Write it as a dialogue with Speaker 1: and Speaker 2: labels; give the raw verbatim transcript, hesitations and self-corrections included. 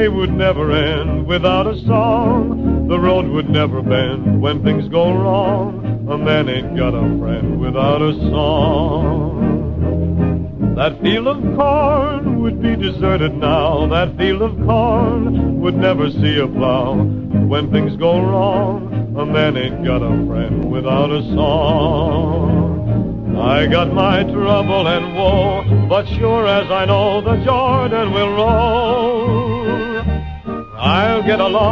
Speaker 1: day would never end without a song. The road would never bend when things go wrong. A man ain't got a friend without a song. That field of corn would be deserted now. That field of corn would never see a plow. When things go wrong, a man ain't got a friend without a song. I got my trouble and woe, but sure as I know the Jordan will roll, I'll get along.